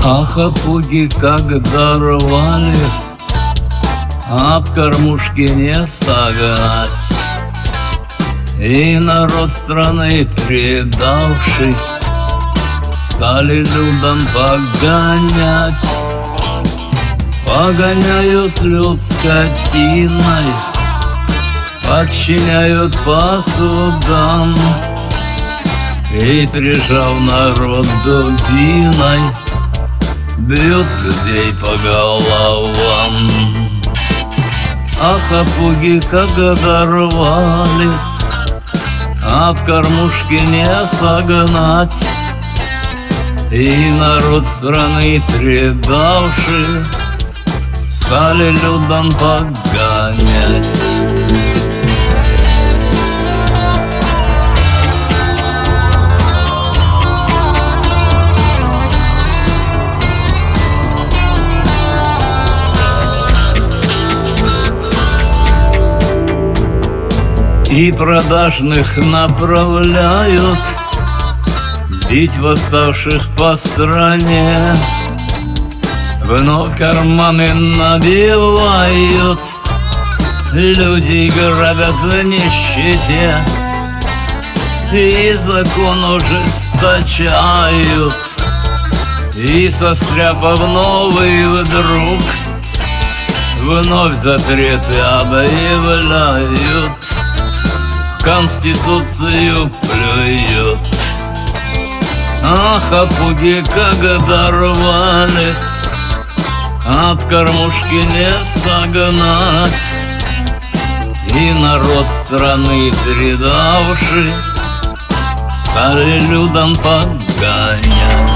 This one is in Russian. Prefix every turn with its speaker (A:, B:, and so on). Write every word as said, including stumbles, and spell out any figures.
A: Ах, опуги, когда рвались, от кормушки не согнать, и народ страны предавший стали людям погонять. Погоняют люд скотиной, подчиняют по судам, и, прижав народ дубиной, бьют людей по головам. Ах, опуги, как дорвались, от кормушки не согнать, и народ страны предавший стали людям погонять. И продажных направляют бить восставших по стране, вновь карманы набивают, людей грабят в нищете, и закон ужесточают, и состряпав новый вдруг вновь запреты объявляют, Конституцию плюют. Ах, опуги, как дорвались, от кормушки не согнать, и народ страны предавший стали людям погонять.